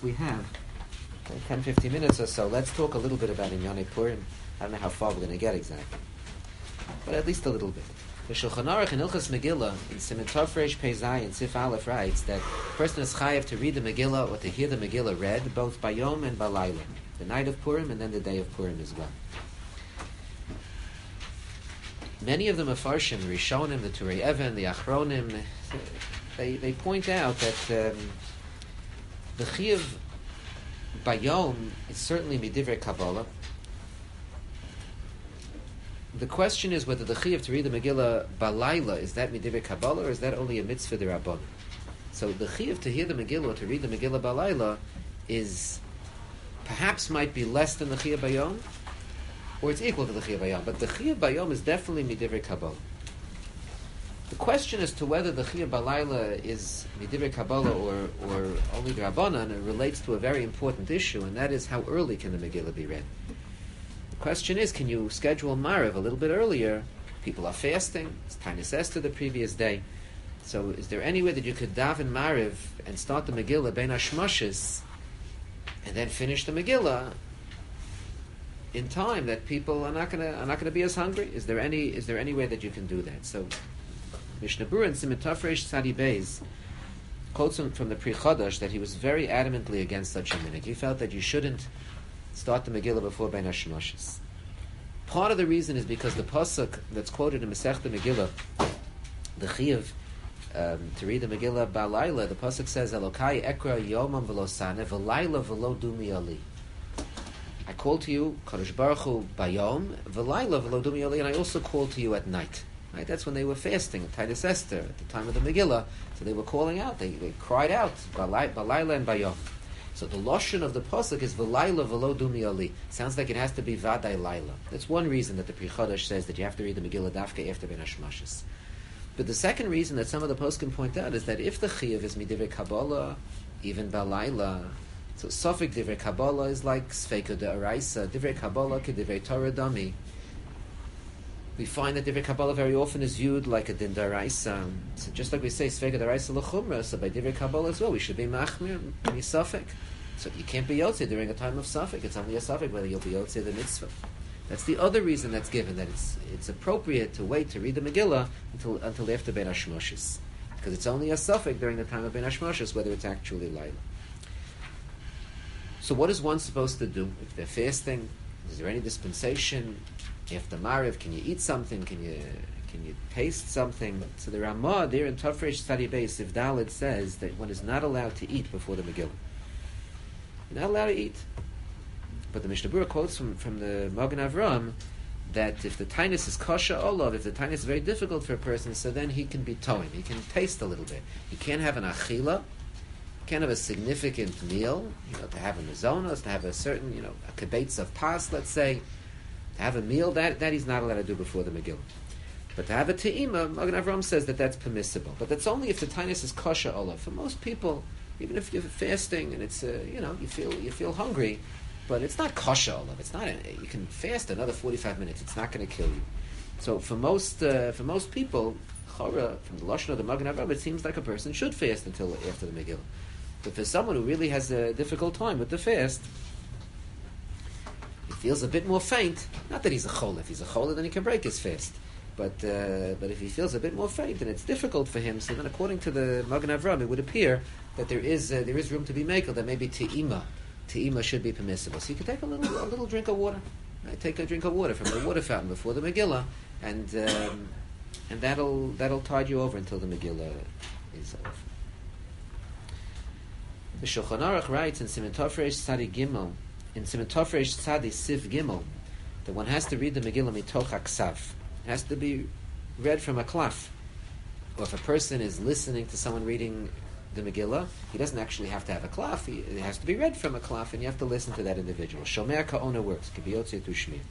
minutes we have, 10, 15 minutes or so, let's talk a little bit about Inyane Purim. I don't know how far we're going to get exactly, but at least a little bit. The Shulchan Aruch in Ilchas Megillah, in Siman Tov Reish Pei Zayin, Sif Aleph writes that a person is chayav to read the Megillah or to hear the Megillah read, both by Yom and by Laila, the night of Purim and then the day of Purim as well. Many of the Mefarshim, the Rishonim, the Turei Even, the Achronim, they point out that the Chiyuv by Yom is certainly Midivrei Kabbalah. The question is whether the Chiyuv to read the Megillah Balayla, is that Midivrei Kabbalah or is that only a mitzvah d'Rabbanan? So the Chiyuv to hear the Megillah or to read the Megillah Balayla is perhaps might be less than the Chiyuv by Yom, or it's equal to the Chiyuv by Yom, but the Chiyuv by Yom is definitely Midivrei Kabbalah. The question as to whether the Chiyuv Balayla is Midivrei Kabbalah or only d'Rabbanan relates to a very important issue, and that is how early can the Megillah be read. The question is, can you schedule Mariv a little bit earlier? People are fasting, it's Tainus Esther the previous day, so is there any way that you could daven Mariv and start the Megillah Bein HaShmoshes and then finish the Megillah in time that people are not going to be as hungry? Is there any way that you can do that? So Mishnah Berurah in Siman Tov Reish Tzadi Beis quotes from the Pri Chodosh that he was very adamantly against such a minhag. He felt that you shouldn't start the Megillah before Bein HaShmoshes. Part of the reason is because the pasuk that's quoted in Masechta Megillah, the Chiyuv to read the Megillah Balayla, the pasuk says, Elokai ekra yomam v'lo saneh v'layla v'lo dumi ali. I call to you, Kadosh Baruch Hu, bayom, v'layla v'lo dumi ali, and I also call to you at night. Right? That's when they were fasting, Tainus Esther, at the time of the Megillah. So they were calling out, they cried out, Balayla and Bayom. So the lashon of the pasuk is v'layla v'lo dumi ali. Sounds like it has to be vaday laila. That's one reason that the Pri Chodosh says that you have to read the Megillah dafka after Bein HaShmoshes. But the second reason that some of the poskim point out is that if the chiyuv is midivrei Kabbalah, even balayla, so Sofik divrei Kabbalah is like Sfeika de'araisa, divrei Kabbalah kedivrei Torah dami. We find that divrei Kabbalah very often is viewed like a din daraisa. So just like we say Sfeika de'araisa l'chumra, so by divrei Kabbalah as well, we should be machmir, be Sofik. So you can't be yotze during a time of Sofik. It's only a Sofik whether you'll be yotze the mitzvah. That's the other reason that's given, that it's appropriate to wait to read the Megillah until after Bein HaShmoshes, because it's only a suffix during the time of Bein HaShmoshes whether it's actually Laila. So what is one supposed to do if they're fasting? Is there any dispensation after Mariv? Can you eat something? Can you taste something? So the Ramah there in Tov Reish Tzadi Beis Sif Daled says that one is not allowed to eat before the Megillah. You're not allowed to eat. But the Mishnah Berurah quotes from the Magen Avraham that if the tainus is kosher olav, if the tainus is very difficult for a person, so then he can be toim. He can taste a little bit. He can't have an achila. He can't have a significant meal. To have a mizonos, to have a certain, a kibbutz of pas, let's say, to have a meal that he's not allowed to do before the Megillah. But to have a te'ima, Magen Avraham says that that's permissible. But that's only if the tainus is kosher olav. For most people, even if you're fasting and it's you feel hungry, but it's not kosher olav. It's not. You can fast another 45 minutes. It's not going to kill you. So for most people, chora from the lashon of the Magen Avraham, it seems like a person should fast until after the Megillah. But for someone who really has a difficult time with the fast, he feels a bit more faint. Not that he's a chol. If he's a chol, then he can break his fast. But if he feels a bit more faint and it's difficult for him, so then according to the Magen Avraham, it would appear that there is room to be makel. That maybe te'ima should be permissible. So you can take a little drink of water. Right? Take a drink of water from the water fountain before the Megillah, and that'll tide you over until the Megillah is over. The Shulchan Aruch writes in Siman Tov Reish Tzadi Gimel, in Siman Tov Reish Tzadi Sif Gimel, that one has to read the Megillah mitoch haksav. It has to be read from a klaf. Or if a person is listening to someone reading the Megillah, he doesn't actually have to have a klaf. It has to be read from a klaf, and you have to listen to that individual. Shomer ka'ona works. It can be yotzei tu shmir.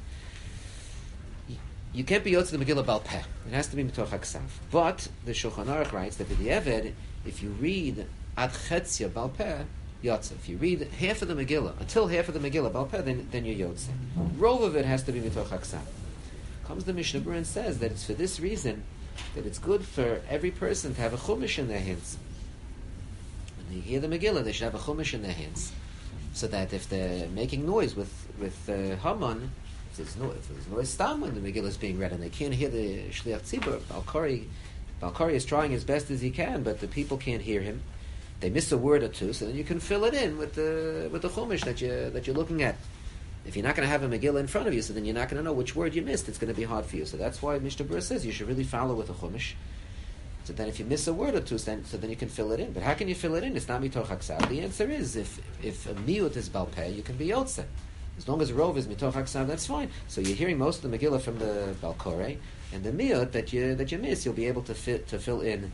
You can't be yotzei the Megillah bal peh. It has to be mitoch haksav. But the Shulchan Aruch writes that b'di'eved, if you read ad chetzia bal peh, yotzei. If you read half of the Megillah, until half of the Megillah bal peh, then you're yotzei. Rove of it has to be mitoch haksav. Comes the Mishnah Berurah and says that it's for this reason that it's good for every person to have a chumash in their hands. you hear the Megillah, they should have a chumash in their hands, so that if they're making noise with Haman, if there's noise stam when the Megillah is being read, and they can't hear the Shliach Tzibur, Balkari is trying as best as he can, but the people can't hear him. They miss a word or two, so then you can fill it in with the chumash that you're looking at. If you're not going to have a Megillah in front of you, so then you're not going to know which word you missed. It's going to be hard for you. So that's why Mishnah Berurah says you should really follow with a chumash. So then if you miss a word or two, so then you can fill it in. But how can you fill it in? It's not mitoch haksav. The answer is, if a miut is balpeh, you can be yotze. As long as a rov is mitoch haksav, that's fine. So you're hearing most of the Megillah from the balkore, and the miut that you miss, you'll be able to fill in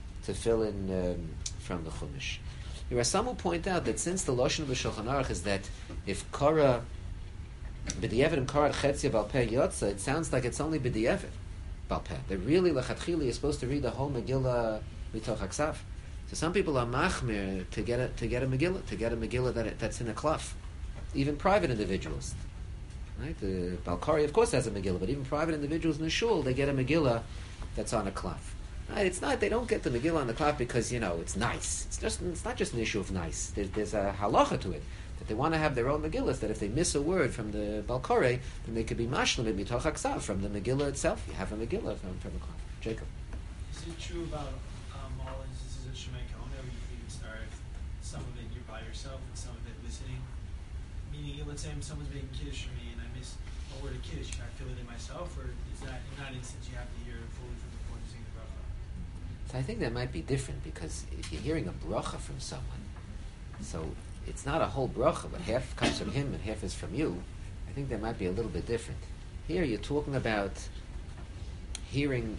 from the chumash. There are some who point out that since the lashon of the Shulchan Aruch is that if kara b'di'evet and kara chetzia balpeh yotze, it sounds like it's only b'di'evet balpeh. That really lechatchili is supposed to read the whole Megillah mitoch haksav. So some people are machmir to get a Megillah that's in a klaf. Even private individuals, right? The Balkari of course has a Megillah, but even private individuals in the shul, they get a Megillah that's on a klaf. Right? It's not, they don't get the Megillah on the klaf because, it's nice. It's not just an issue of nice. There's a halacha to it, that they want to have their own Megillahs, that if they miss a word from the Balkore, then they could be mashlim mitoch haksav from the Megillah itself. You have a Megillah from the klaf. Jacob. Is it true about all instances of Shemay Kona, where you can start some of it you're by yourself and some of it listening? Meaning, let's say someone's making Kiddush for me and I miss a word of Kiddush, can I fill it in myself, or is that in that instance you have to hear it fully from the point to sing the bracha? So I think that might be different, because if you're hearing a bracha from someone, so it's not a whole bracha, but half comes from him and half is from you. I think that might be a little bit different. Here you're talking about hearing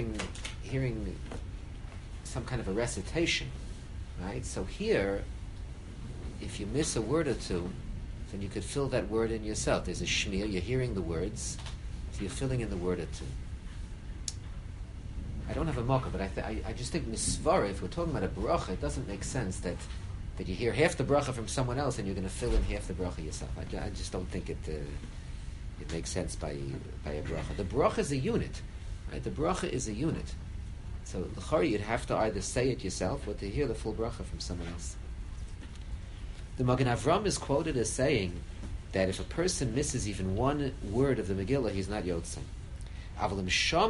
some kind of a recitation, right? So here, if you miss a word or two, then you could fill that word in yourself. There's a shmir, you're hearing the words, so you're filling in the word or two. I don't have a mocha, but I just think misvara, if we're talking about a bracha, it doesn't make sense that you hear half the bracha from someone else and you're going to fill in half the bracha yourself. I just don't think it makes sense by a bracha. The bracha is a unit, right? The bracha is a unit. So l'chari, you'd have to either say it yourself or to hear the full bracha from someone else. The Magen Avram is quoted as saying that if a person misses even one word of the Megillah, he's not yotzei. But the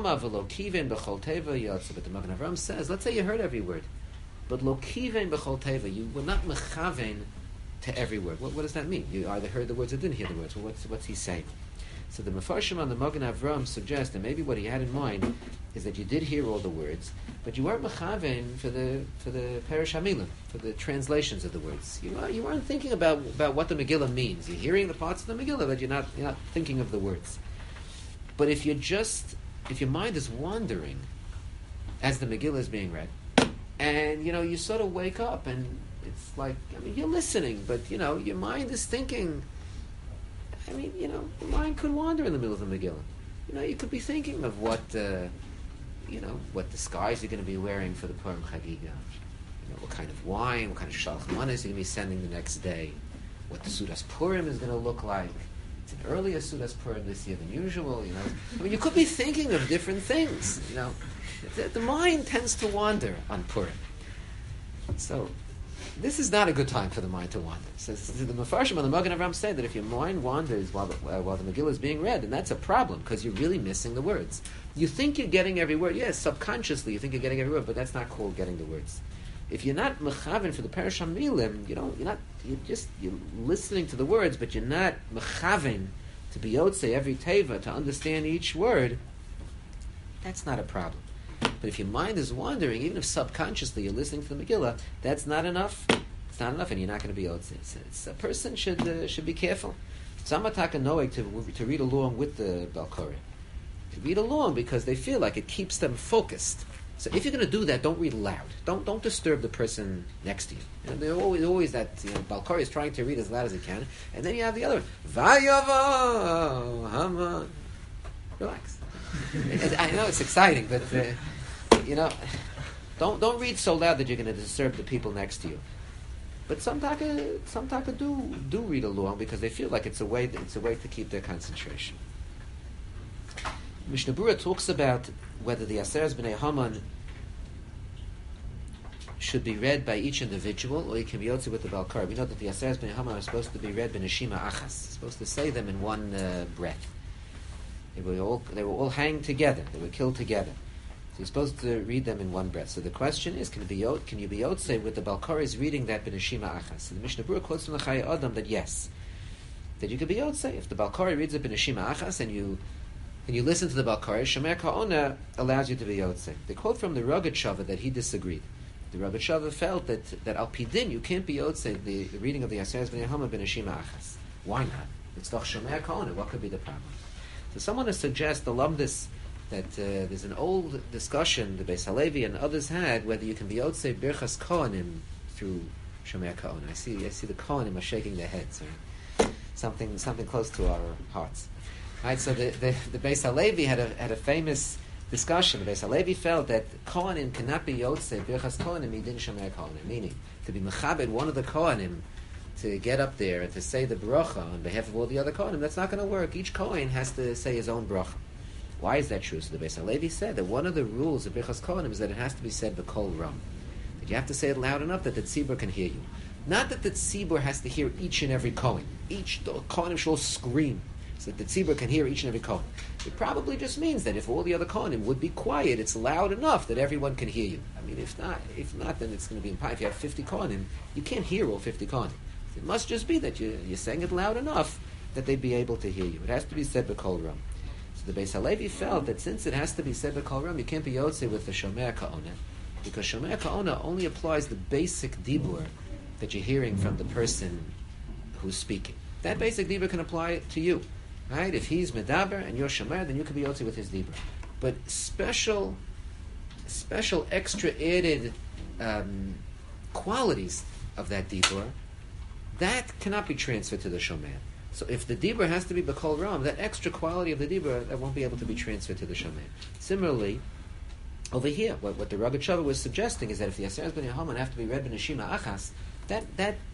Magen Avram says, let's say you heard every word, but lo kiven b'chol teva, you were not mechaven to every word. What does that mean? You either heard the words or didn't hear the words. Well, what's he saying? So the Mefarshim on the Magen Avram suggest that maybe what he had in mind is that you did hear all the words, but you weren't mechaven for the Perish Hamilim, for the translations of the words. You weren't thinking about what the Megillah means. You're hearing the parts of the Megillah, but you're not thinking of the words. But if your mind is wandering as the Megillah is being read, and you sort of wake up and it's like, you're listening, but your mind is thinking. The mind could wander in the middle of the Megillah. You could be thinking of what what disguise you're going to be wearing for the Purim Chagiga. What kind of wine, what kind of shalach manos you're going to be sending the next day. What the Sudas Purim is going to look like. It's an earlier Sudas Purim this year than usual. You could be thinking of different things. The mind tends to wander on Purim. So this is not a good time for the mind to wander. So the Mefarshim on the Magen Avram say that if your mind wanders while the Megillah is being read, then that's a problem, because you're really missing the words. You think you're getting every word. Yes, subconsciously you think you're getting every word, but that's not called getting the words. If you're not mechaven for the Perish Hamilim, you're listening to the words, but you're not mechaven to be yotzei every teva, to understand each word. That's not a problem. But if your mind is wandering, even if subconsciously you're listening to the Megillah, that's not enough. It's not enough, and you're not going to be yotzei. A person should be careful. Some ataka noeg to read along with the Balkori. To read along because they feel like it keeps them focused. So if you're going to do that, don't read loud. Don't disturb the person next to you. There's always that Balkori is trying to read as loud as he can, and then you have the other one. Vayavo Haman. Relax. I know it's exciting, but don't read so loud that you're going to disturb the people next to you. But some taka do read along because they feel like it's a way to keep their concentration. Mishnah Berurah talks about whether the Aseres B'nai Haman should be read by each individual, or you can be yotze with the Balkari. We know that the Aseres Bnei Haman are supposed to be read b'neshima achas, supposed to say them in one breath. They were all hanged together. They were killed together. So you're supposed to read them in one breath. So the question is, can you be yotze with the Balkaris reading that b'neshima achas? So the Mishnah Berurah quotes from the Chayei Adam that yes, that you could be yotze if the Balkari reads it b'neshima achas and you listen to the Balkari. Shomer Ka'ona allows you to be yotze. They quote from the Rogatchover that he disagreed. The Rogatchover felt that al pidin you can't be yotze the reading of the Aseres Bnei Haman b'neshima achas. Why not? It's doch Shomer Ka'ona. What could be the problem? So someone has suggested alumnus that there's an old discussion the Beis Halevi and others had whether you can be yotze birchas kohanim through Shomer Ka'ona. I see the kohanim are shaking their heads. Right? Something close to our hearts. Right. So the Beis Halevi had a famous discussion. The Beis Halevi felt that kohanim cannot be yotze birchas kohanim midin Shomer Ka'ona, meaning to be mechabed one of the kohanim to get up there and to say the bracha on behalf of all the other kohanim. That's not going to work. Each kohen has to say his own bracha. Why is that true? So the Beis Halevi said that one of the rules of Birchas Kohanim is that it has to be said b'kol ram. That you have to say it loud enough that the tzibur can hear you. Not that the tzibur has to hear each and every kohen. The kohanim should all scream so that the tzibur can hear each and every kohen. It probably just means that if all the other kohanim would be quiet, it's loud enough that everyone can hear you. I mean, if not, then it's going to be impossible. If you have 50 kohanim, you can't hear all 50 kohanim. It must just be that you're saying it loud enough that they'd be able to hear you. It has to be said b'kol ram. So the Beis Halevi felt that since it has to be said b'kol ram, you can't be yotze with the Shomer Ka'ona, because Shomer Ka'ona only applies the basic dibur that you're hearing from the person who's speaking. That basic dibur can apply to you, right? If he's medaber and you're Shomer, then you can be yotze with his dibur. But special extra added qualities of that dibur, that cannot be transferred to the Shomer. So if the dibur has to be b'kol ram, that extra quality of the dibur that won't be able to be transferred to the shomer. Similarly, over here, what the Rogatchover was suggesting is that if the Aseres Bnei Haman have to be read b'neshima achas, that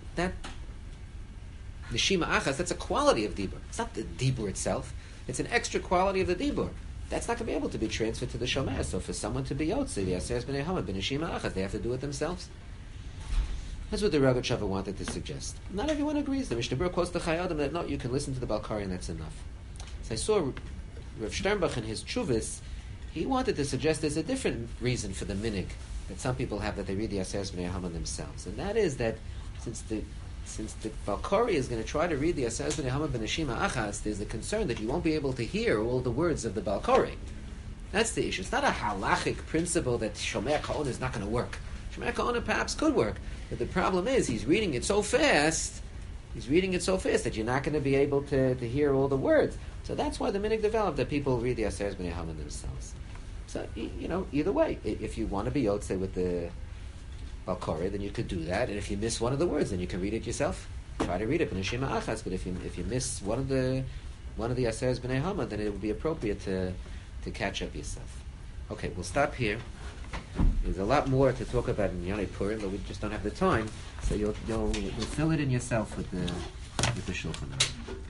neshima achas, that's a quality of dibur. It's not the dibur itself. It's an extra quality of the dibur. That's not going to be able to be transferred to the shomer. So for someone to be yotze, the Aseres Bnei Haman b'neshima achas, they have to do it themselves. That's what the Rogatchover wanted to suggest. Not everyone agrees. The Mishnah Berurah quotes the Chayei Adam that no, you can listen to the Balkari and that's enough. So I saw Rav Sternbach in his Chuvas, he wanted to suggest there's a different reason for the minig that some people have that they read the Aseres Bnei Haman themselves. And that is that since the Balkari is going to try to read the Aseres Bnei Haman b'neshima achas, there's a concern that you won't be able to hear all the words of the Balkari. That's the issue. It's not a halachic principle that Shomer Ka'ona is not going to work. Shomer Ka'ona perhaps could work. But the problem is he's reading it so fast that you're not going to be able to hear all the words. So that's why the minig developed that people read the Aseres Bnei Haman themselves. So, either way, if you want to be yotze with the Balkari, then you could do that. And if you miss one of the words, then you can read it yourself. Try to read it b'neshima achas. But if you miss one of the Aseres Bnei Haman, then it would be appropriate to catch up yourself. Okay, we'll stop here. There's a lot more to talk about in Yonei Purim, but we just don't have the time. So you'll fill it in yourself with the Shulchan Aruch.